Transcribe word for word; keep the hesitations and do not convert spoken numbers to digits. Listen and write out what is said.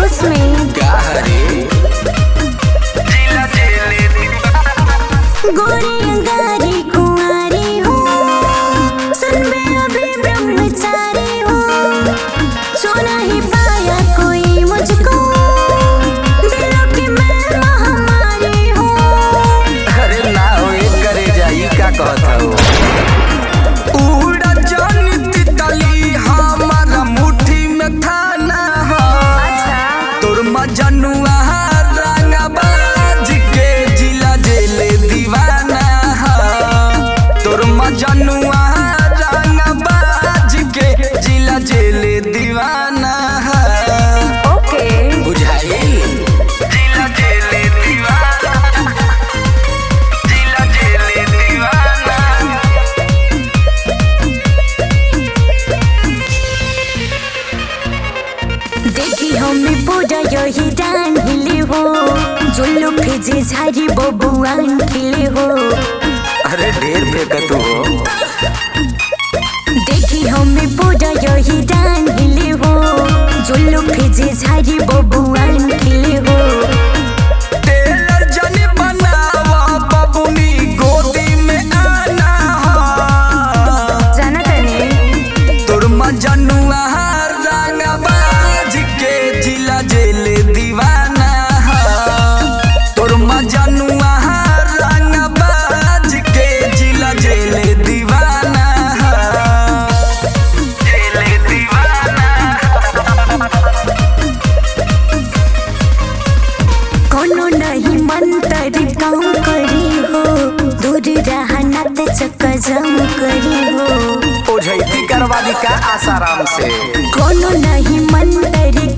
होश में क्या हरे गोरी अंगारी कुंवारी हो सुन में अभी ब्रह्मचारी हो छू नहीं पाया कोई मुझको दिलों की मैं महामारी हो। अरे ना हो एक करे जाई का कहता हो उड़ा जान तितली हमारा मुट्ठी में थाना हो तोर मजनुआ रंगा बाज के जिला जेले दीवाना हो तोर मजनुआ रंगा बाज के जिला जेले दीवाना हो। ओके बुझाई जिला जेले दीवाना जिला जेले दीवाना। देखी हमें पूरा यही डान हिले हो जुल्लू फिजे झारी बबुआन खिले हो। अरे ढेर फेंकत हो देखी हमें पूरा यही डान हिले हो जुल्लू फिजे झारी बबुआन खिले हो। टेलर जने बनावा बबुनी गोदी में आना हो जाना तने तोर मजनुआ रंगा बाज के जिला जेले दीवाना हो तोर मजनुआ रंगा बाज के जिला जेले दीवाना हो जेले दीवाना। कोनो नहीं मंतर काम करी हो दूर रहना ते चक्कर जाम करी हो। ओझैती करवा दी का आसाराम से कोनो नहीं मंतर